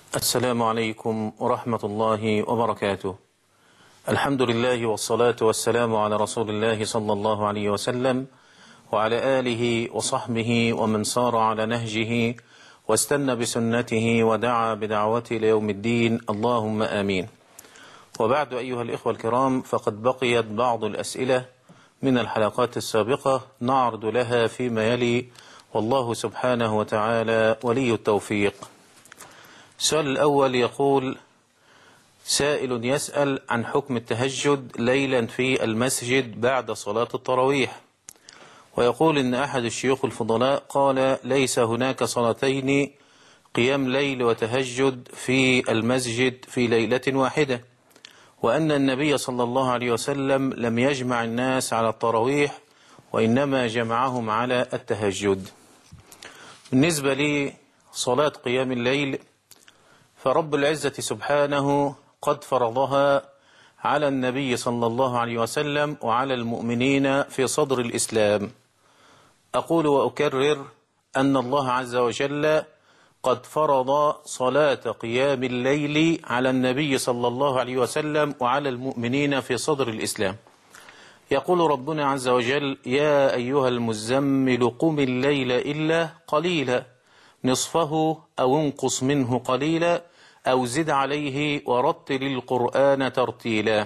السلام عليكم ورحمة الله وبركاته. الحمد لله والصلاة والسلام على رسول الله صلى الله عليه وسلم وعلى آله وصحبه ومن صار على نهجه واستنى بسنته ودعا بدعوته ليوم الدين، اللهم آمين. وبعد أيها الإخوة الكرام، فقد بقيت بعض الأسئلة من الحلقات السابقة نعرض لها فيما يلي، والله سبحانه وتعالى ولي التوفيق. السؤال الأول يقول: سائل يسأل عن حكم التهجد ليلا في المسجد بعد صلاة التراويح، ويقول إن أحد الشيوخ الفضلاء قال ليس هناك صلاتين قيام ليل وتهجد في المسجد في ليلة واحدة، وأن النبي صلى الله عليه وسلم لم يجمع الناس على التراويح وإنما جمعهم على التهجد. بالنسبة لي صلاة قيام الليل فرب العزة سبحانه قد فرضها على النبي صلى الله عليه وسلم وعلى المؤمنين في صدر الإسلام. أقول وأكرر أن الله عز وجل قد فرض صلاة قيام الليل على النبي صلى الله عليه وسلم وعلى المؤمنين في صدر الإسلام. يقول ربنا عز وجل: يا أيها المزمل قم الليل إلا قليلا نصفه أو انقص منه قليلا أو زد عليه ورتل القرآن ترتيلا.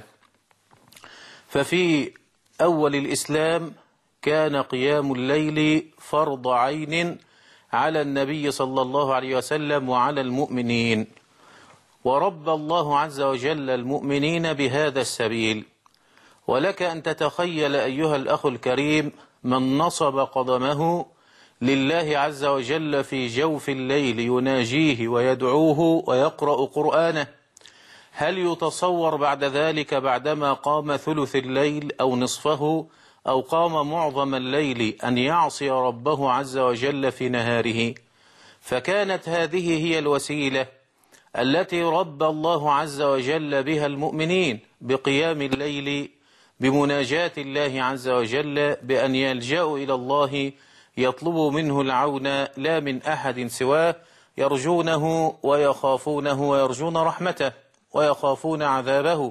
ففي أول الإسلام كان قيام الليل فرض عين على النبي صلى الله عليه وسلم وعلى المؤمنين، ورب الله عز وجل المؤمنين بهذا السبيل. ولك أن تتخيل أيها الأخ الكريم من نصب قدمه لله عز وجل في جوف الليل يناجيه ويدعوه ويقرأ قرآنه، هل يتصور بعد ذلك بعدما قام ثلث الليل أو نصفه أو قام معظم الليل أن يعصي ربه عز وجل في نهاره؟ فكانت هذه هي الوسيلة التي ربى الله عز وجل بها المؤمنين بقيام الليل، بمناجاة الله عز وجل، بأن يلجأوا إلى الله يطلبوا منه العون لا من أحد سواه، يرجونه ويخافونه ويرجون رحمته ويخافون عذابه.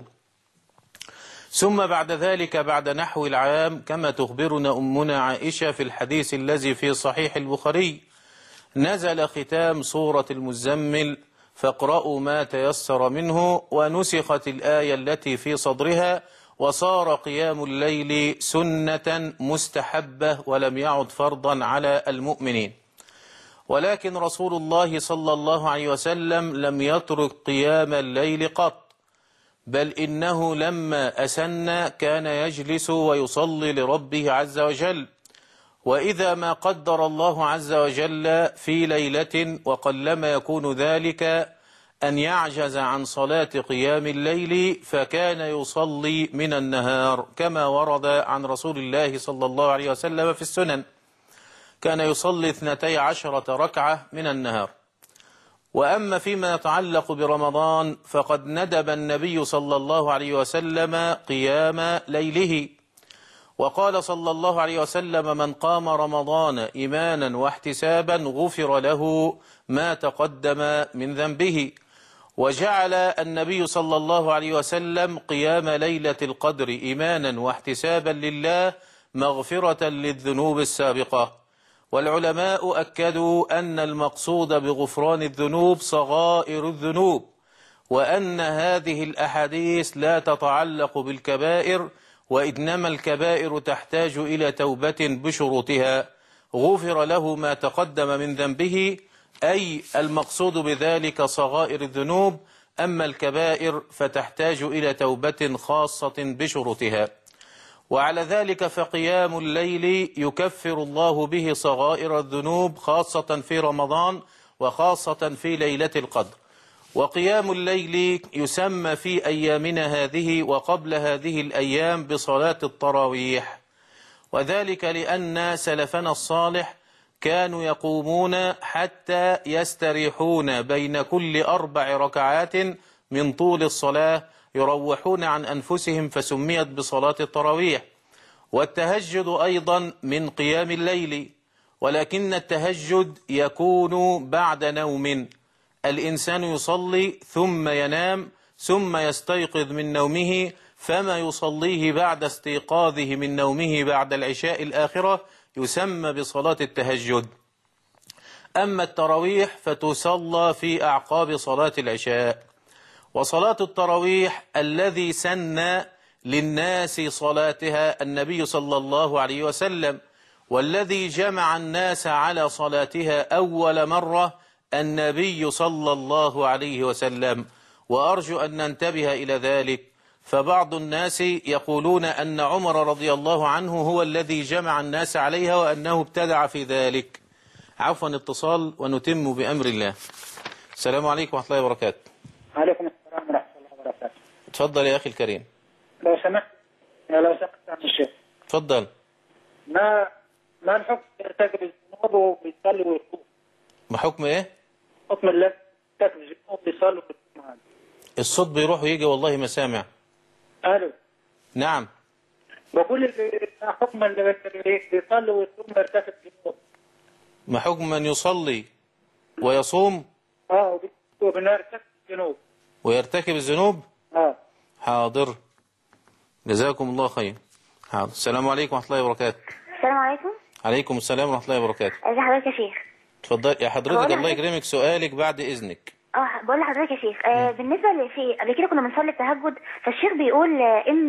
ثم بعد ذلك بعد نحو العام كما تخبرنا أمنا عائشة في الحديث الذي في صحيح البخاري: نزل ختام سورة المزمل فاقرأوا ما تيسر منه، ونسخت الآية التي في صدرها، وصار قيام الليل سنة مستحبة ولم يعد فرضا على المؤمنين. ولكن رسول الله صلى الله عليه وسلم لم يترك قيام الليل قط، بل إنه لما أسن كان يجلس ويصلي لربه عز وجل. وإذا ما قدر الله عز وجل في ليلة، وقلما يكون ذلك، أن يعجز عن صلاة قيام الليل فكان يصلي من النهار، كما ورد عن رسول الله صلى الله عليه وسلم في السنن، كان يصلي 12 ركعة من النهار. وأما فيما يتعلق برمضان فقد ندب النبي صلى الله عليه وسلم قيام ليله، وقال صلى الله عليه وسلم: من قام رمضان إيمانا واحتسابا غفر له ما تقدم من ذنبه. وجعل النبي صلى الله عليه وسلم قيام ليلة القدر إيمانا واحتسابا لله مغفرة للذنوب السابقة. والعلماء أكدوا أن المقصود بغفران الذنوب صغائر الذنوب، وأن هذه الأحاديث لا تتعلق بالكبائر، وإنما الكبائر تحتاج إلى توبة بشروطها. غفر له ما تقدم من ذنبه، أي المقصود بذلك صغائر الذنوب، أما الكبائر فتحتاج إلى توبة خاصة بشروطها. وعلى ذلك فقيام الليل يكفر الله به صغائر الذنوب، خاصة في رمضان وخاصة في ليلة القدر. وقيام الليل يسمى في أيامنا هذه وقبل هذه الأيام بصلاة التراويح، وذلك لأن سلفنا الصالح كانوا يقومون حتى يستريحون بين كل 4 ركعات من طول الصلاة، يروحون عن أنفسهم، فسميت بصلاة التراويح. والتهجد أيضا من قيام الليل، ولكن التهجد يكون بعد نوم، الإنسان يصلي ثم ينام ثم يستيقظ من نومه، فما يصليه بعد استيقاظه من نومه بعد العشاء الآخرة يسمى بصلاة التهجد. أما التراويح فتصلى في أعقاب صلاة العشاء. وصلاة التراويح الذي سن للناس صلاتها النبي صلى الله عليه وسلم، والذي جمع الناس على صلاتها أول مرة النبي صلى الله عليه وسلم. وأرجو أن ننتبه إلى ذلك، فبعض الناس يقولون أن عمر رضي الله عنه هو الذي جمع الناس عليها وأنه ابتدع في ذلك. عفوا اتصال ونتم بأمر الله. السلام عليكم ورحمة الله وبركاته. وعليكم السلام ورحمة الله وبركاته. تفضل يا أخي الكريم. لو سمحت عن الشيخ. تفضل. ما الحكم يرتكب الذنوب وبيصلي ويصوم؟ ما حكم إيه؟ حكم الذي يرتكب الذنوب بيصلي ويصوم هذا. الصوت بيروح ويجي والله ما سامع. ألو. نعم. بقول حكم اللي بيصلي ويصوم يرتكب الذنوب. ما حكم من يصلي ويصوم وبنرتكب الذنوب ويرتكب الذنوب؟ حاضر، جزاكم الله خير. حاضر. السلام عليكم ورحمة الله وبركاته. السلام عليكم. عليكم السلام ورحمة الله وبركاته. ازي حضرتك يا شيخ؟ اتفضل يا حضرتك، الله يكرمك، سؤالك بعد إذنك. بقول لحضرتك يا شيخ، بالنسبه في قبل كده كنا بنصلي التهجد، فالشيخ بيقول ان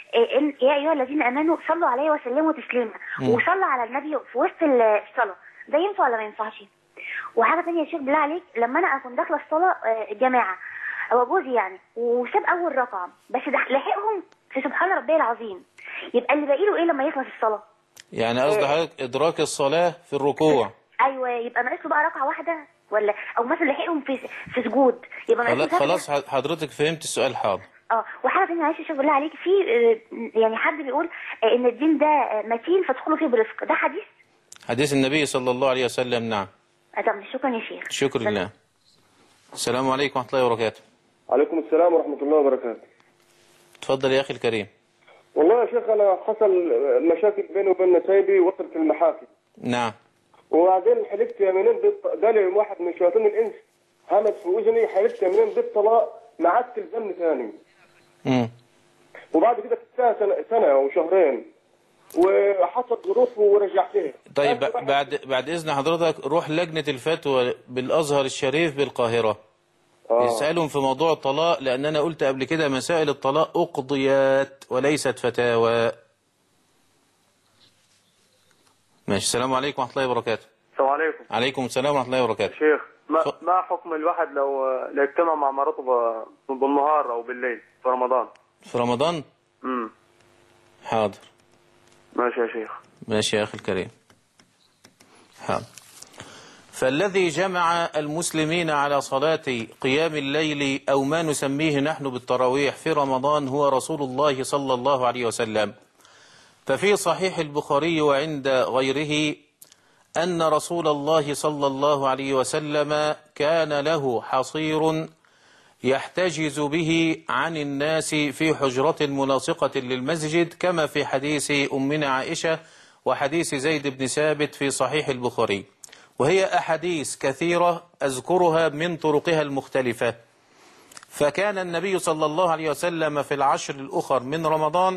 يا ايها الذين امنوا صلوا عليه وسلموا تسليما، وصلى على النبي في وسط الصلاه، ده ينفع ولا ما ينفعش؟ وحاجه ثانيه يا شيخ بالله عليك، لما انا اكون داخله الصلاه جماعه او جوزي يعني وساب اول ركعه بس لحقهم في سبحان ربي العظيم، يبقى اللي باقي له ايه لما يخلص الصلاه؟ يعني قصد حضرتك ادراك الصلاه في الركوع. ايوه، يبقى ناقص له بقى ركعه واحده، ولا او مثلا لحقهم في سجود يبقى ناقص له. خلاص حضرتك فهمت السؤال. حاضر. وحاجه ثانيه معلش يا شيخ بالله عليك، في يعني حد بيقول ان الدين ده متين فادخلوا فيه برفق، ده حديث النبي صلى الله عليه وسلم. نعم. طب شكرا يا شيخ. شكرا لله. السلام عليكم ورحمه الله وبركاته. عليكم السلام ورحمة الله وبركاته. تفضل يا أخي الكريم. والله يا شيخ أنا حصل مشاكل بيني وبين نسايبي وصلت المحاكم. نعم. وبعدين حلفت يمينين جالي واحد من شياطين الإنس همس في وجهي، حلفت يمينين بالطلاق ما عادش تلزمني ثاني. وبعد كده كنت سنة وشهرين وحصل ظروف ورجعتها. طيب بعد إذن حضرتك روح لجنة الفتوى بالأزهر الشريف بالقاهرة. يسألهم في موضوع الطلاق، لأن أنا قلت قبل كده مسائل الطلاق أقضيات وليست فتاوى. ماشي. السلام عليكم ورحمة الله وبركاته. السلام عليكم. عليكم السلام ورحمة الله وبركاته. شيخ ما حكم الواحد لو اجتمع مع مراته بالنهار أو بالليل في رمضان؟ في رمضان؟ حاضر. ماشي يا شيخ. ماشي يا أخي الكريم. حاضر. فالذي جمع المسلمين على صلاة قيام الليل أو ما نسميه نحن بالتراويح في رمضان هو رسول الله صلى الله عليه وسلم. ففي صحيح البخاري وعند غيره أن رسول الله صلى الله عليه وسلم كان له حصير يحتجز به عن الناس في حجرة ملاصقة للمسجد، كما في حديث أمنا عائشة وحديث زيد بن ثابت في صحيح البخاري، وهي أحاديث كثيرة أذكرها من طرقها المختلفة. فكان النبي صلى الله عليه وسلم في العشر الأخر من رمضان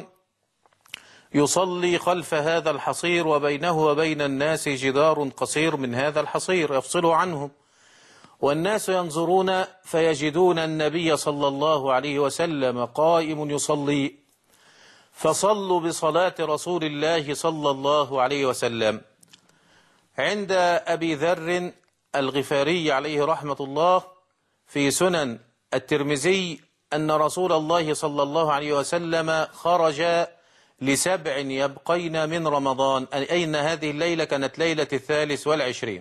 يصلي خلف هذا الحصير، وبينه وبين الناس جدار قصير من هذا الحصير يفصل عنهم، والناس ينظرون فيجدون النبي صلى الله عليه وسلم قائم يصلي، فصلوا بصلاة رسول الله صلى الله عليه وسلم. عند أبي ذر الغفاري عليه رحمة الله في سنن الترمذي أن رسول الله صلى الله عليه وسلم خرج ل7 يبقين من رمضان، أي أن هذه الليلة كانت ليلة 23،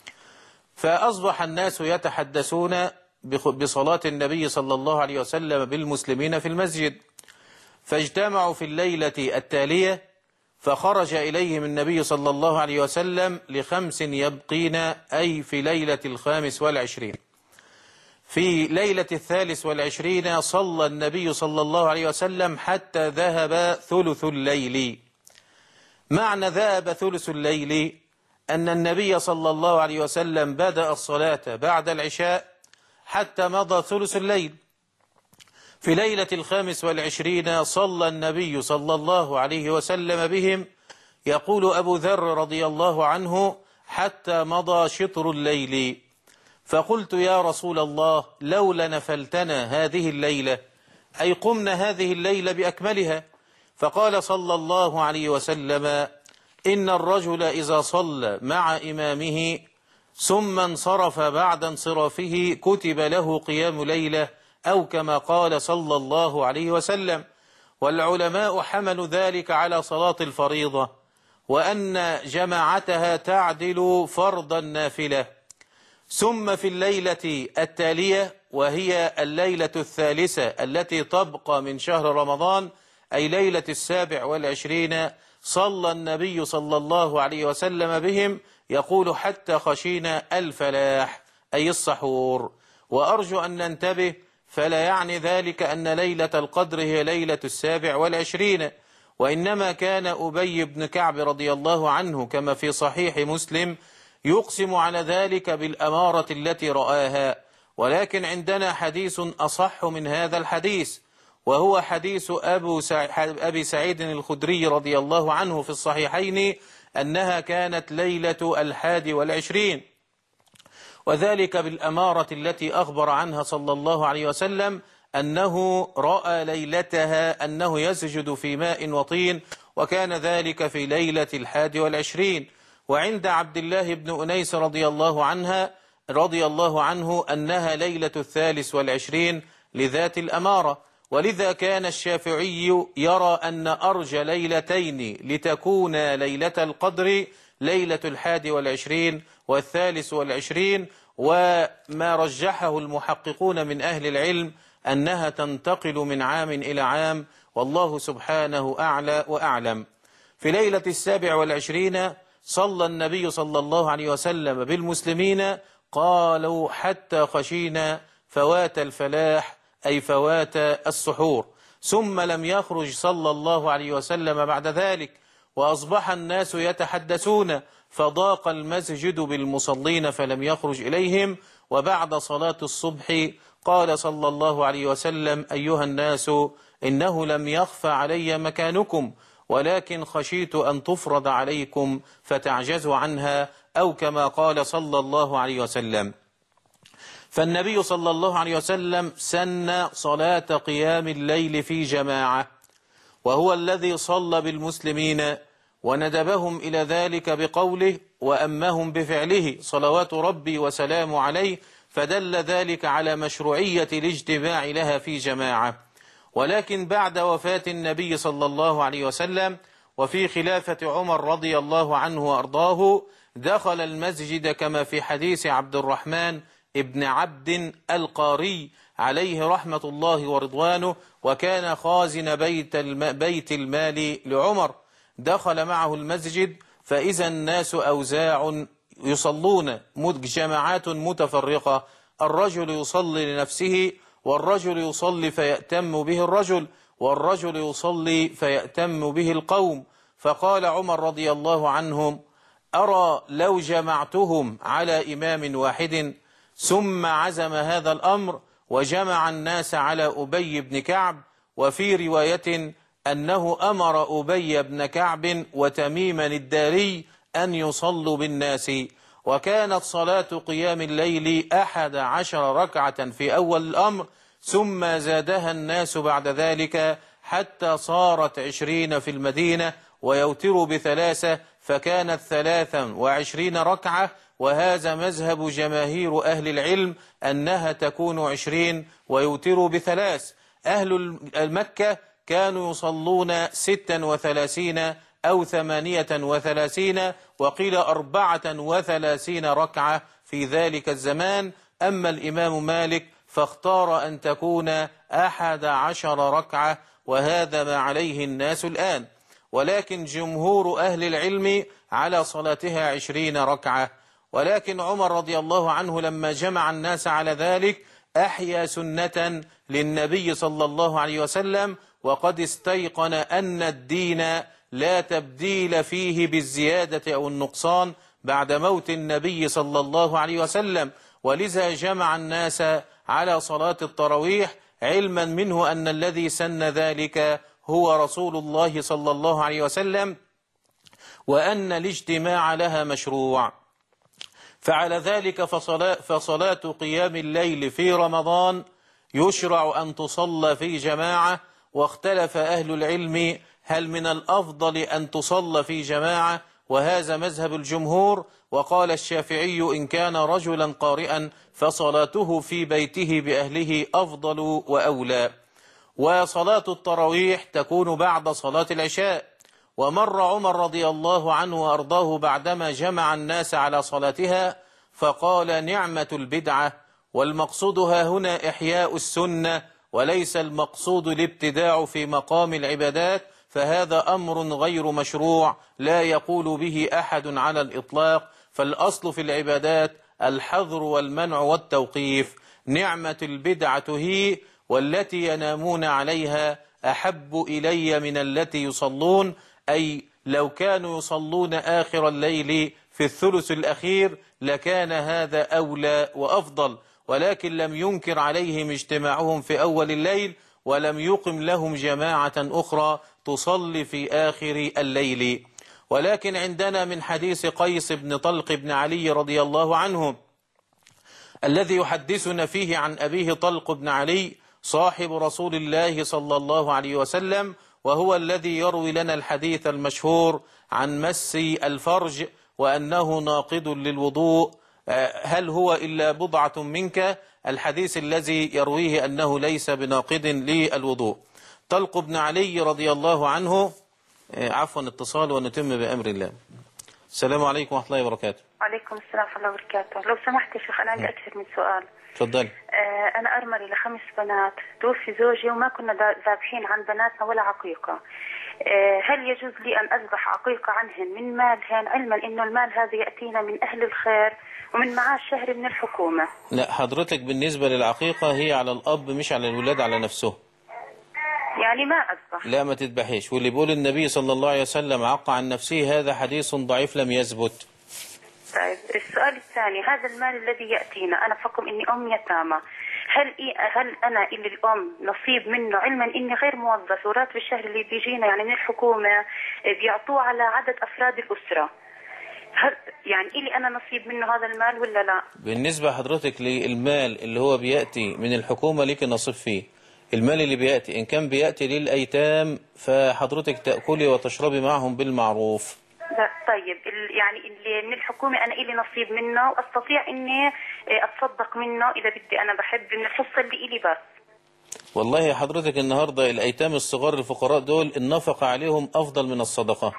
فأصبح الناس يتحدثون بصلاة النبي صلى الله عليه وسلم بالمسلمين في المسجد، فاجتمعوا في الليلة التالية فخرج إليهم النبي صلى الله عليه وسلم ل5 يبقين، أي في ليلة 25. في ليلة 23 صلى النبي صلى الله عليه وسلم حتى ذهب ثلث الليل. معنى ذهب ثلث الليل أن النبي صلى الله عليه وسلم بدأ الصلاة بعد العشاء حتى مضى ثلث الليل. في ليلة 25 صلى النبي صلى الله عليه وسلم بهم، يقول أبو ذر رضي الله عنه: حتى مضى شطر الليل، فقلت يا رسول الله لو لنفلتنا هذه الليلة، أي قمنا هذه الليلة بأكملها. فقال صلى الله عليه وسلم: إن الرجل إذا صلى مع إمامه ثم انصرف بعد انصرافه كتب له قيام ليلة، أو كما قال صلى الله عليه وسلم. والعلماء حملوا ذلك على صلاة الفريضة، وأن جماعتها تعدل فرض النافلة. ثم في الليلة التالية، وهي الليلة الثالثة التي تبقى من شهر رمضان، أي ليلة 27، صلى النبي صلى الله عليه وسلم بهم، يقول: حتى خشينا الفلاح، أي السحور. وأرجو أن ننتبه، فلا يعني ذلك أن ليلة القدر هي ليلة 27، وإنما كان أبي بن كعب رضي الله عنه كما في صحيح مسلم يقسم على ذلك بالأمارة التي رآها. ولكن عندنا حديث أصح من هذا الحديث، وهو حديث أبي سعيد الخدري رضي الله عنه في الصحيحين، أنها كانت ليلة 21، وذلك بالأمارة التي أخبر عنها صلى الله عليه وسلم أنه رأى ليلتها أنه يسجد في ماء وطين، وكان ذلك في ليلة 21. وعند عبد الله بن أنيس رضي الله عنه أنها ليلة 23 لذات الأمارة. ولذا كان الشافعي يرى أن أرجى ليلتين لتكون ليلة القدر ليلة 21 و23، وما رجحه المحققون من أهل العلم أنها تنتقل من عام إلى عام، والله سبحانه أعلى وأعلم. في ليلة 27 صلى النبي صلى الله عليه وسلم بالمسلمين، قالوا: حتى خشينا فوات الفلاح، أي فوات السحور. ثم لم يخرج صلى الله عليه وسلم بعد ذلك، وأصبح الناس يتحدثون، فضاق المسجد بالمصلين فلم يخرج إليهم. وبعد صلاة الصبح قال صلى الله عليه وسلم: أيها الناس، إنه لم يخفى علي مكانكم، ولكن خشيت أن تفرض عليكم فتعجزوا عنها، أو كما قال صلى الله عليه وسلم. فالنبي صلى الله عليه وسلم سن صلاة قيام الليل في جماعة، وهو الذي صلى بالمسلمين، وندبهم إلى ذلك بقوله وأمهم بفعله صلوات ربي وسلام عليه، فدل ذلك على مشروعية الاجتماع لها في جماعة. ولكن بعد وفاة النبي صلى الله عليه وسلم وفي خلافة عمر رضي الله عنه وأرضاه، دخل المسجد كما في حديث عبد الرحمن ابن عبد القاري عليه رحمة الله ورضوانه، وكان خازن بيت المال لعمر. دخل معه المسجد فإذا الناس أوزاع يصلون جماعات متفرقة، الرجل يصلي لنفسه، والرجل يصلي فيأتم به الرجل، والرجل يصلي فيأتم به القوم. فقال عمر رضي الله عنهم: أرى لو جمعتهم على إمام واحد. ثم عزم هذا الأمر وجمع الناس على أبي بن كعب. وفي رواية أنه أمر أبي بن كعب وتميما الداري أن يصلوا بالناس. وكانت صلاة قيام الليل 11 ركعة في أول الأمر، ثم زادها الناس بعد ذلك حتى صارت 20 في المدينة، ويوتر ب3، فكانت 23 ركعة. وهذا مذهب جماهير أهل العلم أنها تكون 20 ويوتر ب3. أهل المكة كانوا يصلون 36 أو 38، وقيل 34 ركعة في ذلك الزمان. أما الإمام مالك فاختار أن تكون 11 ركعة، وهذا ما عليه الناس الآن. ولكن جمهور أهل العلم على صلاتها 20 ركعة. ولكن عمر رضي الله عنه لما جمع الناس على ذلك أحيا سنة للنبي صلى الله عليه وسلم، وقد استيقن أن الدين لا تبديل فيه بالزيادة أو النقصان بعد موت النبي صلى الله عليه وسلم، ولذا جمع الناس على صلاة التراويح، علما منه أن الذي سن ذلك هو رسول الله صلى الله عليه وسلم، وأن الاجتماع لها مشروع. فعلى ذلك فصلاة قيام الليل في رمضان يشرع أن تصلى في جماعة، واختلف أهل العلم هل من الأفضل أن تصلى في جماعة، وهذا مذهب الجمهور. وقال الشافعي إن كان رجلا قارئا فصلاته في بيته بأهله أفضل وأولى. وصلاة التراويح تكون بعد صلاة العشاء. ومر عمر رضي الله عنه وأرضاه بعدما جمع الناس على صلاتها فقال نعمة البدعة، والمقصودها هنا إحياء السنة، وليس المقصود الابتداع في مقام العبادات، فهذا أمر غير مشروع لا يقول به أحد على الإطلاق. فالأصل في العبادات الحظر والمنع والتوقيف. نعمة البدعة هي والتي ينامون عليها أحب إلي من التي يصلون، أي لو كانوا يصلون آخر الليل في الثلث الأخير لكان هذا أولى وأفضل، ولكن لم ينكر عليهم اجتماعهم في أول الليل، ولم يقم لهم جماعة أخرى تصلي في آخر الليل. ولكن عندنا من حديث قيس بن طلق بن علي رضي الله عنه الذي يحدثنا فيه عن أبيه طلق بن علي صاحب رسول الله صلى الله عليه وسلم، وهو الذي يروي لنا الحديث المشهور عن مس الفرج وأنه ناقض للوضوء، هل هو إلا بضعة منك، الحديث الذي يرويه أنه ليس بناقض للوضوء. طلق بن علي رضي الله عنه، عفوا اتصال ونتم بأمر الله. السلام عليكم ورحمة الله وبركاته. وعليكم السلام ورحمة الله وبركاته. لو سمحت يا شيخ أنا عندي أكثر من سؤال. تفضل. أنا أرملي ل5 بنات، توفي زوجي وما كنا ذابحين عن بناتنا ولا عقيقة. هل يجوز لي أن أذبح عقيقة عنهن من مالهن، علما إنه المال هذا يأتينا من أهل الخير ومن معاش شهري من الحكومة؟ لا، حضرتك بالنسبة للعقيقة هي على الأب مش على الولاد على نفسه. يعني ما أذبح؟ لا، ما تذبحيش. واللي بيقول النبي صلى الله عليه وسلم عق عن نفسه هذا حديث ضعيف لم يثبت. طيب السؤال الثاني، هذا المال الذي يأتينا، أنا بحكم إني أم يتامى، هل أنا اللي الأم نصيب منه، علما إني غير موظف وراتب الشهر اللي بيجينا يعني من الحكومة بيعطوه على عدد أفراد الأسرة، هل يعني إلي أنا نصيب منه هذا المال ولا لا؟ بالنسبة حضرتك للمال اللي هو بيأتي من الحكومة ليك نصيب فيه. المال اللي بيأتي إن كان بيأتي للأيتام فحضرتك تأكلي وتشربي معهم بالمعروف. لا طيب، يعني اللي من الحكومة أنا إلي نصيب منه وأستطيع إني أتصدق منه إذا بدي، أنا بحب من الحصة اللي إلي بس. والله حضرتك النهاردة الأيتام الصغار الفقراء دول النفقة عليهم أفضل من الصدقة.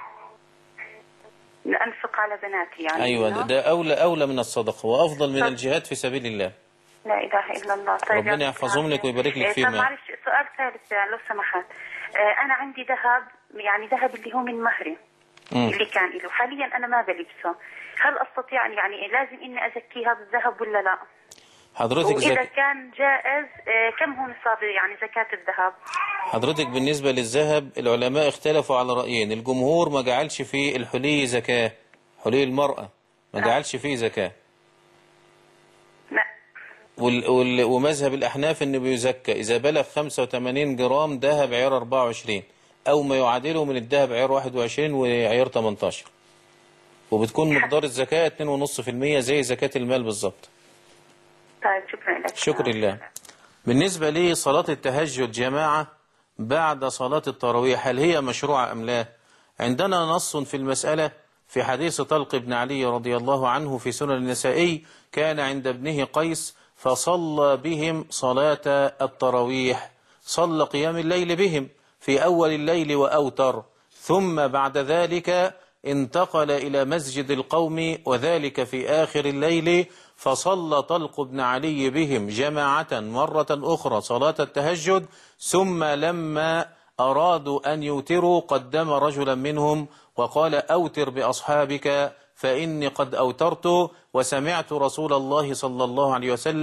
أنفق على بناتي يعني. أيوة، ده أولى من الصدقة وأفضل من الجهاد في سبيل الله. لا إله إلا الله. طيب ربنا يحفظهم لك ويبارك لك فيما. معلش سؤال ثالث لو سمحت. أنا عندي ذهب، يعني ذهب اللي هو من مهري اللي كان له، حاليا أنا ما بلبسه، هل أستطيع يعني لازم إني أزكي هذا الذهب ولا لا؟ حضرتك وإذا كان جائز كم هو نصاب يعني زكاة الذهب؟ حضرتك بالنسبة للذهب العلماء اختلفوا على رأيين. الجمهور ما جعلش فيه الحلي زكاة، حلي المرأة ما جعلش فيه زكاة. لا. ومذهب الأحناف إنه بيزكى إذا بلغ 85 جرام ذهب عيار 24 أو ما يعادله من الذهب عيار 21 وعيار 18، وبتكون مقدار الزكاة 2.5% زي زكاة المال بالظبط. طيب شكرا لك. شكرا لله. بالنسبة لي صلاة التهجد جماعة بعد صلاة التراويح هل هي مشروعة أم لا؟ عندنا نص في المسألة في حديث طلق بن علي رضي الله عنه في سنن النسائي، كان عند ابنه قيس فصلى بهم صلاة التراويح، صلى قيام الليل بهم في أول الليل وأوتر، ثم بعد ذلك انتقل إلى مسجد القوم وذلك في آخر الليل، فصلى طلق بن علي بهم جماعة مرة أخرى صلاة التهجد، ثم لما أرادوا أن يوتروا قدم رجلا منهم وقال أوتر بأصحابك فإني قد أوترت وسمعت رسول الله صلى الله عليه وسلم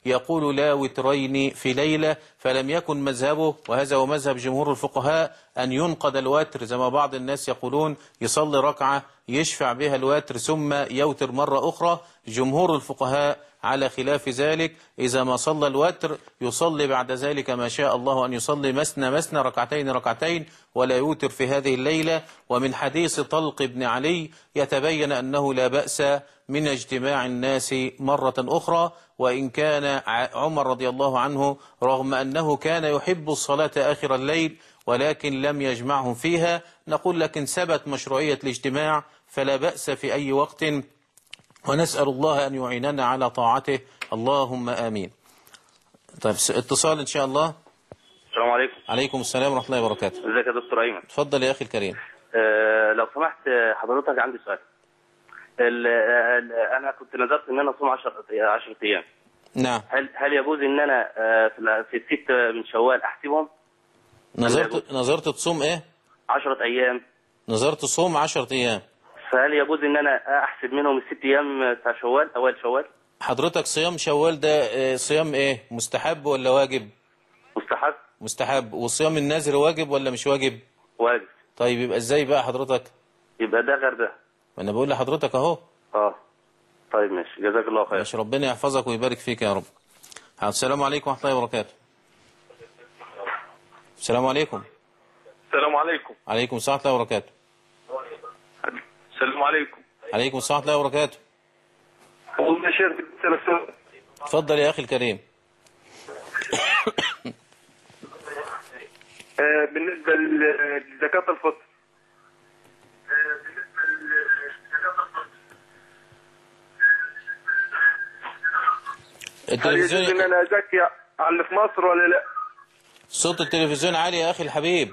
يقول لا وترين في ليلة، فلم يكن مذهبه، وهذا هو مذهب جمهور الفقهاء، أن ينقض الوتر زي ما بعض الناس يقولون يصلي ركعة يشفع بها الوتر ثم يوتر مرة أخرى. جمهور الفقهاء على خلاف ذلك، إذا ما صلى الوتر يصلي بعد ذلك ما شاء الله أن يصلي مثنى مثنى ركعتين ركعتين ولا يوتر في هذه الليلة. ومن حديث طلق بن علي يتبين أنه لا بأس من اجتماع الناس مرة أخرى، وإن كان عمر رضي الله عنه رغم أنه كان يحب الصلاة آخر الليل ولكن لم يجمعهم فيها، نقول لكن ثبت مشروعية الاجتماع فلا بأس في أي وقت، ونسأل الله أن يعيننا على طاعته، اللهم آمين. طيب اتصال إن شاء الله. السلام عليكم. عليكم السلام ورحمة الله وبركاته. ازيك يا دكتور أيمن؟ تفضل يا أخي الكريم. لو سمحت حضرتك عندي سؤال. أنا كنت نذرت إن أنا أصوم 10 أيام. نعم. هل يجوز إن أنا في الست من شوال أحسبهم؟ نظرت تصوم إيه؟ 10 أيام. نظرت تصوم 10 أيام. فهل يجوز إن أنا أحسب منهم ال6 أيام بتاع شوال أول شوال؟ حضرتك صيام شوال ده صيام إيه؟ مستحب ولا واجب؟ مستحب. مستحب. وصيام النذر واجب ولا مش واجب؟ واجب. طيب يبقى إزاي بقى حضرتك؟ يبقى ده غير ده. ما أنا بقول لحضرتك أهو. طيب ماشي، جزاك الله خير. ماشي، ربنا يحفظك ويبارك فيك يا رب. السلام عليكم ورحمة الله وبركاته. السلام عليكم. السلام عليكم. عليكم السلام ورحمة الله وبركاته. السلام عليكم. عليكم السلام ورحمة الله وبركاته. والله يا شيخ اتفضل يا أخي الكريم. بالنسبة لزكاة الفطر. هل يجوز ان انا ازكي على اللي في مصر ولا لا؟ صوت التلفزيون عالي يا اخي الحبيب.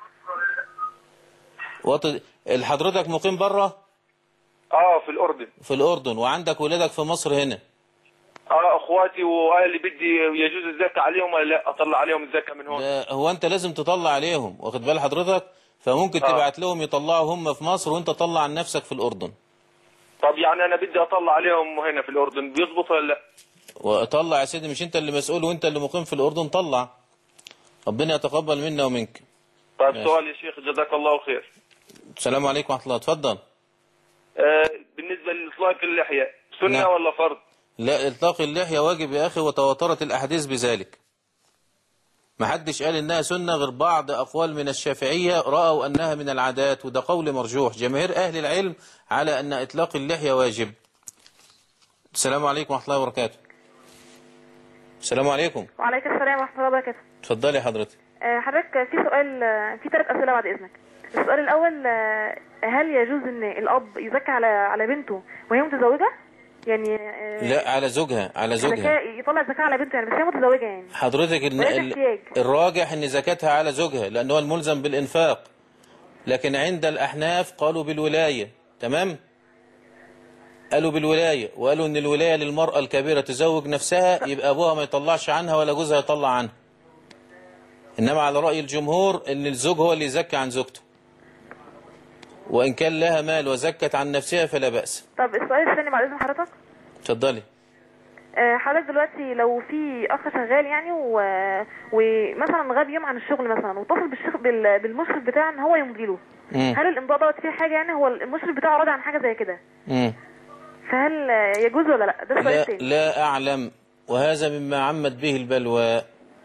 حضرتك مقيم بره؟ في الأردن. في الأردن. وعندك ولادك في مصر هنا؟ اخواتي واهلي بدي يجوز الزكاة عليهم ولا لا؟ اطلع عليهم الزكاة من هون؟ هو انت لازم تطلع عليهم، واخد بال حضرتك؟ فممكن تبعت لهم يطلعوا هم في مصر وانت طلع عن نفسك في الأردن. طب يعني انا بدي اطلع عليهم هنا في الأردن، بيضبط ولا لا؟ وطلع يا سيدي، مش انت اللي مسؤول وانت اللي مقيم في الأردن، طلع. ربنا يتقبل منا ومنك. طيب سؤال يا شيخ، جزاك الله خير. السلام عليكم ورحمة الله. اتفضل. بالنسبة لإطلاق اللحية سنة ولا فرض؟ لا، إطلاق اللحية واجب يا أخي، وتواترت الأحاديث بذلك. ما حدش قال إنها سنة غير بعض أقوال من الشافعية رأوا أنها من العادات، وده قول مرجوح. جماهير أهل العلم على أن إطلاق اللحية واجب. السلام عليكم ورحمة الله وبركاته. السلام عليكم. وعليكم السلام ورحمة الله وبركاته. اتفضلي حضرتك. حضرتك في سؤال، في 3 أسئلة بعد إذنك. السؤال الأول، هل يجوز إن الأب يزكي على بنته وهي متزوجة؟ يعني لا، على زوجها. على زوجها يطلع زكاة على بنته يعني، بس هي متزوجة يعني. حضرتك الراجح ان زكاتها على زوجها لأنه هو الملزم بالإنفاق، لكن عند الأحناف قالوا بالولاية. تمام؟ قالوا بالولاية، وقالوا ان الولاية للمرأة الكبيرة تزوج نفسها، يبقى أبوها ما يطلعش عنها ولا جوزها يطلع عنها. إنما على رأي الجمهور ان الزوج هو اللي يزكي عن زوجته، وإن كان لها مال وزكت عن نفسها فلا بأس. طب السؤال الثاني بعد إذن حضرتك. اتفضلي. حضرتك دلوقتي لو في أخ شغال يعني ومثلا غاب يوم عن الشغل مثلا، واتصل بالمشرف بتاعه إن هو يمضي له، هل الإمضاء دوت فيه حاجة يعني؟ هو المشرف بتاعه راضي عن حاجة زي كده، فهل يجوز ولا لا؟ ده السؤال الثاني. لا أعلم، وهذا مما عمت به البلوى.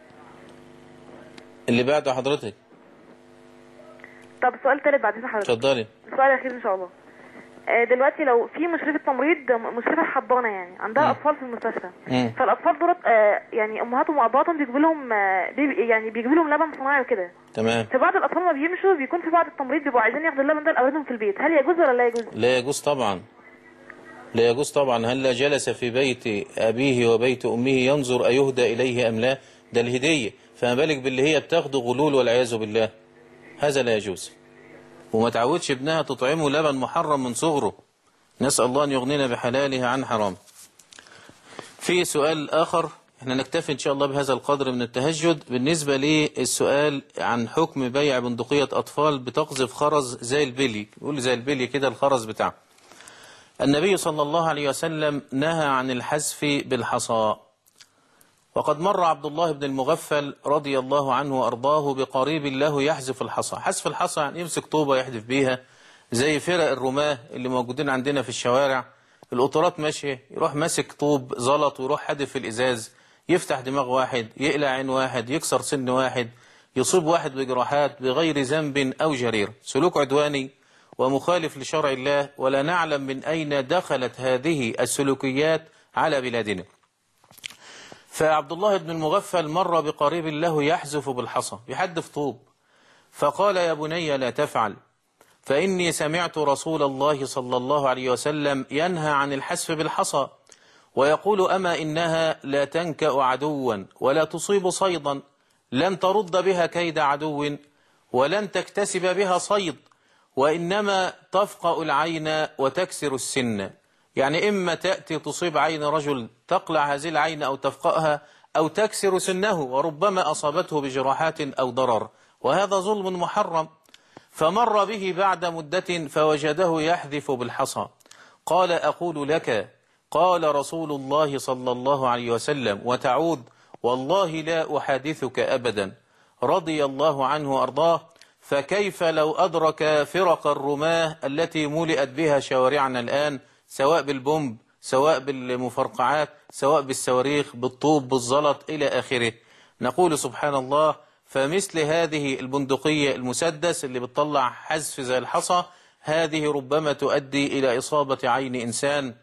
اللي بعده حضرتك. طب السؤال الثالث بعد إذن حضرتك. اتفضلي. السؤال الأخير إن شاء الله. دلوقتي لو في مشرفة تمريض، مشرفة حضانة يعني، عندها أطفال في المستشفى، فالأطفال دول يعني أمهاتهم وأبواتهم بيجيبوا لهم لبن صناعي وكده. تمام. فبعض الأطفال ما بيمشوا، بيكون في بعض التمريض بيبقوا عايزين ياخدوا اللبن ده لأولادهم في البيت، هل يجوز ولا لا يجوز؟ لا يجوز طبعا. لا يجوز طبعا. هل جلس في بيت أبيه وبيت أمه ينظر أيهدى إليه أم لا؟ ده الهدية، فما بالك باللي هي بتاخده غلول والعياذ بالله. هذا لا يجوز. وما تعودش ابنها تطعمه لبن محرم من صغره. نسأل الله أن يغنينا بحلاله عن حرام. في سؤال آخر، احنا نكتفي إن شاء الله بهذا القدر من التهجد. بالنسبة للسؤال عن حكم بيع بندقية أطفال بتقذف خرز زي البلي، يقول زي البلي كده الخرز بتاعه. النبي صلى الله عليه وسلم نهى عن الحذف بالحصى، وقد مر عبد الله بن المغفل رضي الله عنه وأرضاه بقريب له يحذف الحصى. حذف الحصى يعني يمسك طوبة يحذف بيها، زي فرق الرماة اللي موجودين عندنا في الشوارع، القطارات ماشية يروح ماسك طوب زلط ويروح حدف في الإزاز، يفتح دماغ واحد، يقلع عين واحد، يكسر سن واحد، يصيب واحد بجراحات بغير ذنب أو جريرة. سلوك عدواني ومخالف لشرع الله، ولا نعلم من أين دخلت هذه السلوكيات على بلادنا. فعبد الله بن المغفل مر بقريب له يحذف بالحصى، يحدف طوب، فقال: يا بني لا تفعل، فإني سمعت رسول الله صلى الله عليه وسلم ينهى عن الحذف بالحصى، ويقول: أما إنها لا تنكأ عدوا ولا تصيب صيدا، لن ترد بها كيد عدو ولن تكتسب بها صيد، وإنما تفقأ العين وتكسر السن. يعني إما تأتي تصيب عين رجل تقلع هذه العين أو تفقأها، أو تكسر سنه وربما أصابته بجراحات أو ضرر، وهذا ظلم محرم. فمر به بعد مدة فوجده يحذف بالحصى، قال: أقول لك قال رسول الله صلى الله عليه وسلم، وتعود: والله لا أحادثك أبدا. رضي الله عنه وأرضاه. فكيف لو أدرك فرق الرماة التي ملئت بها شوارعنا الآن، سواء بالبومب، سواء بالمفرقعات، سواء بالصواريخ، بالطوب، بالزلط إلى آخره. نقول سبحان الله. فمثل هذه البندقية المسدس اللي بتطلع حذف زي الحصى، هذه ربما تؤدي إلى إصابة عين إنسان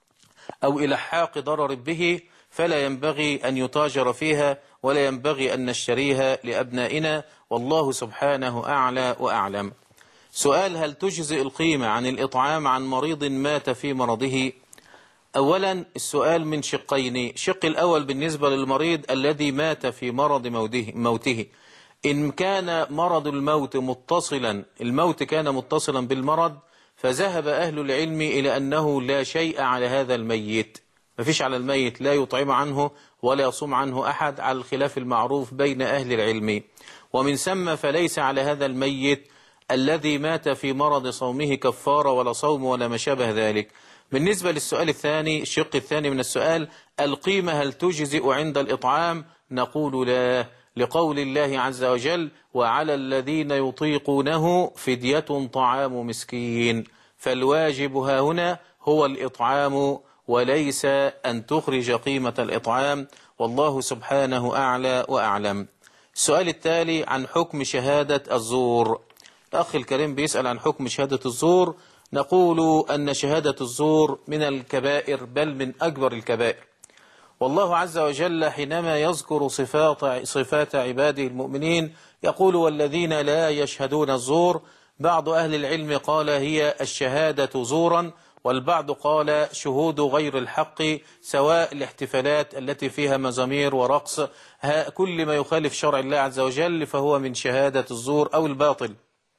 أو إلى حاق ضرر به، فلا ينبغي أن يتاجر فيها، ولا ينبغي أن نشتريها لأبنائنا، والله سبحانه أعلى وأعلم. سؤال: هل تجزئ القيمة عن الإطعام عن مريض مات في مرضه؟ أولا السؤال من شقين. الشق الأول بالنسبة للمريض الذي مات في مرض موته، إن كان مرض الموت متصلا، الموت كان متصلا بالمرض، فذهب أهل العلم إلى أنه لا شيء على هذا الميت، ما فيش على الميت لا يطعم عنه ولا يصوم عنه أحد، على الخلاف المعروف بين أهل العلم. ومن ثم فليس على هذا الميت الذي مات في مرض صومه كفارة ولا صوم ولا ما شابه ذلك. بالنسبة للسؤال الثاني، الشق الثاني من السؤال: القيمة هل تجزئ عند الإطعام؟ نقول لا، لقول الله عز وجل: وعلى الذين يطيقونه فدية طعام مسكين. فالواجب ها هنا هو الإطعام وليس أن تخرج قيمة الإطعام، والله سبحانه أعلى وأعلم. السؤال التالي عن حكم شهادة الزور. الأخ الكريم بيسأل عن حكم شهادة الزور. نقول أن شهادة الزور من الكبائر، بل من أكبر الكبائر. والله عز وجل حينما يذكر صفات عباده المؤمنين يقول: والذين لا يشهدون الزور. بعض أهل العلم قال هي الشهادة زورا، والبعض قال شهود غير الحق، سواء الاحتفالات التي فيها مزامير ورقص، كل ما يخالف شرع الله عز وجل فهو من شهادة الزور أو الباطل.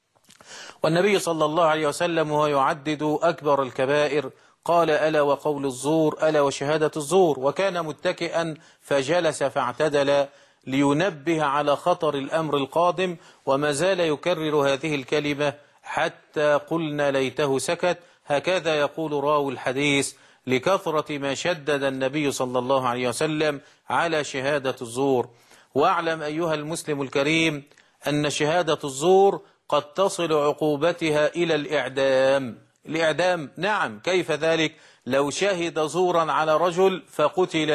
والنبي صلى الله عليه وسلم وهو يعدد أكبر الكبائر قال: ألا وقول الزور، ألا وشهادة الزور. وكان متكئا فجلس فاعتدل لينبه على خطر الأمر القادم، وما زال يكرر هذه الكلمة حتى قلنا ليته سكت. هكذا يقول راوي الحديث لكثرة ما شدد النبي صلى الله عليه وسلم على شهادة الزور. واعلم أيها المسلم الكريم أن شهادة الزور قد تصل عقوبتها إلى الإعدام. الإعدام، نعم، كيف ذلك؟ لو شهد زورا على رجل فقتل،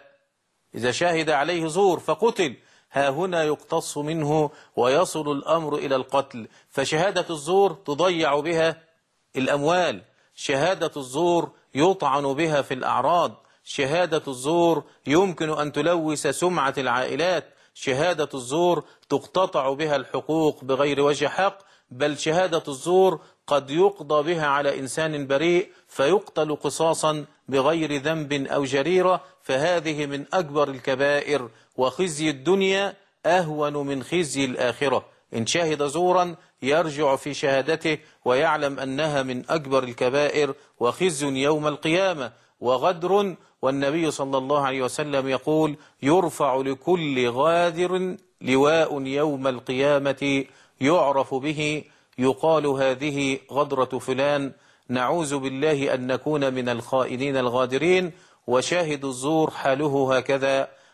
إذا شهد عليه زور فقتل، ها هنا يقتص منه ويصل الأمر إلى القتل. فشهادة الزور تضيع بها الأموال، شهادة الزور يطعن بها في الأعراض، شهادة الزور يمكن أن تلوث سمعة العائلات، شهادة الزور تقتطع بها الحقوق بغير وجه حق، بل شهادة الزور قد يقضى بها على إنسان بريء فيقتل قصاصا بغير ذنب أو جريرة. فهذه من أكبر الكبائر، وخزي الدنيا أهون من خزي الآخرة. إن شهد زورا يرجع في شهادته ويعلم أنها من أكبر الكبائر، وخزي يوم القيامة وغدر. والنبي صلى الله عليه وسلم يقول: يرفع لكل غادر لواء يوم القيامة يعرف به، يقال هذه غدرة فلان. نعوذ بالله أن نكون من الخائنين الغادرين. وشاهد الزور حاله هكذا،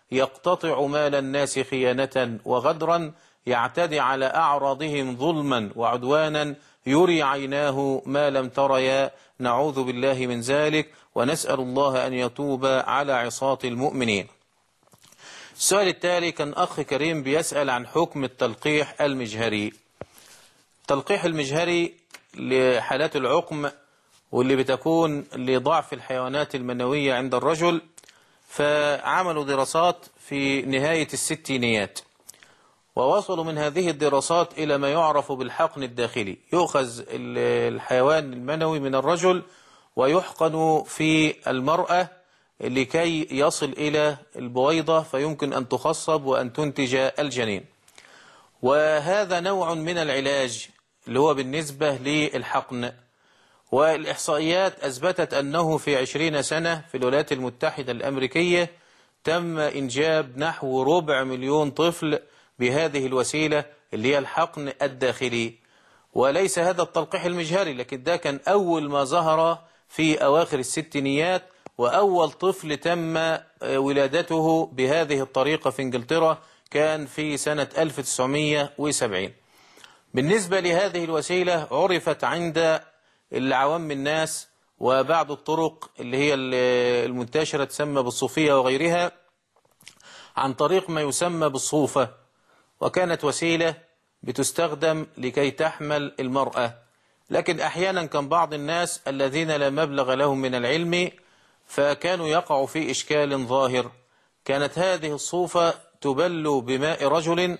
يقتطع مال الناس خيانة وغدرا، يعتدي على أعراضهم ظلما وعدوانا، يري عيناه ما لم تريا. نعوذ بالله من ذلك، ونسأل الله أن يتوب على عصاة المؤمنين. السؤال التالي كان أخ كريم بيسأل عن حكم التلقيح المجهري. التلقيح المجهري لحالات العقم واللي بتكون لضعف الحيوانات المنوية عند الرجل، فعملوا دراسات في نهاية الستينيات، ووصلوا من هذه الدراسات إلى ما يعرف بالحقن الداخلي. يؤخذ الحيوان المنوي من الرجل ويحقن في المرأة لكي يصل إلى البويضة فيمكن أن تخصب وأن تنتج الجنين. وهذا نوع من العلاج اللي هو بالنسبة للحقن. والإحصائيات أثبتت أنه في 20 سنة في الولايات المتحدة الأمريكية تم إنجاب نحو 250,000 طفل بهذه الوسيلة اللي هي الحقن الداخلي. وليس هذا التلقيح المجهري، لكن ده كان أول ما ظهر في أواخر الستينيات، وأول طفل تم ولادته بهذه الطريقة في إنجلترا كان في سنة 1970. بالنسبة لهذه الوسيلة عرفت عند العوام الناس وبعض الطرق اللي هي المنتشرة تسمى بالصوفية وغيرها عن طريق ما يسمى بالصوفة، وكانت وسيلة بتستخدم لكي تحمل المرأة. لكن أحيانا كان بعض الناس الذين لا مبلغ لهم من العلم فكانوا يقعوا في إشكال ظاهر. كانت هذه الصوفة تبل بماء رجل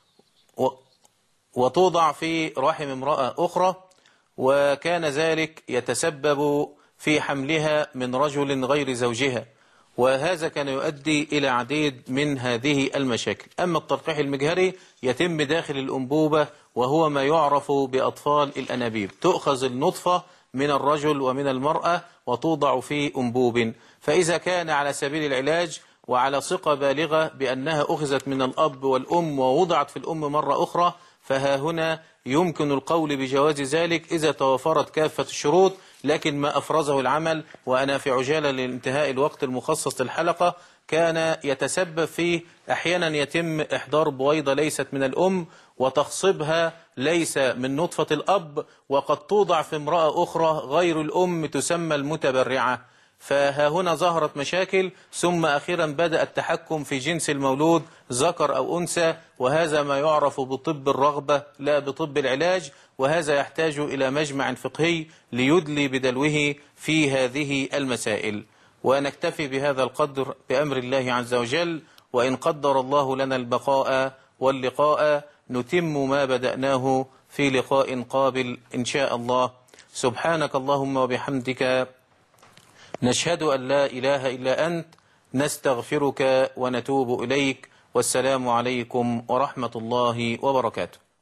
وتوضع في رحم امرأة أخرى، وكان ذلك يتسبب في حملها من رجل غير زوجها، وهذا كان يؤدي إلى عديد من هذه المشاكل. أما التلقيح المجهري يتم داخل الأنبوبة، وهو ما يعرف بأطفال الأنابيب. تؤخذ النطفة من الرجل ومن المرأة وتوضع في أنبوب، فإذا كان على سبيل العلاج وعلى ثقة بالغة بأنها أخذت من الأب والأم ووضعت في الأم مرة أخرى، فها هنا يمكن القول بجواز ذلك إذا توفرت كافة الشروط. لكن ما أفرزه العمل، وأنا في عجالة لانتهاء الوقت المخصص للحلقة، كان يتسبب فيه أحيانا يتم إحضار بويضة ليست من الأم وتخصيبها ليس من نطفة الأب، وقد توضع في امرأة أخرى غير الأم تسمى المتبرعة. فها هنا ظهرت مشاكل، ثم أخيرا بدأ التحكم في جنس المولود ذكر أو أنثى، وهذا ما يعرف بطب الرغبة لا بطب العلاج، وهذا يحتاج إلى مجمع فقهي ليدلي بدلوه في هذه المسائل. ونكتفي بهذا القدر بأمر الله عز وجل، وإن قدر الله لنا البقاء واللقاء نتم ما بدأناه في لقاء قابل إن شاء الله. سبحانك اللهم وبحمدك، نشهد أن لا إله إلا أنت، نستغفرك ونتوب إليك، والسلام عليكم ورحمة الله وبركاته.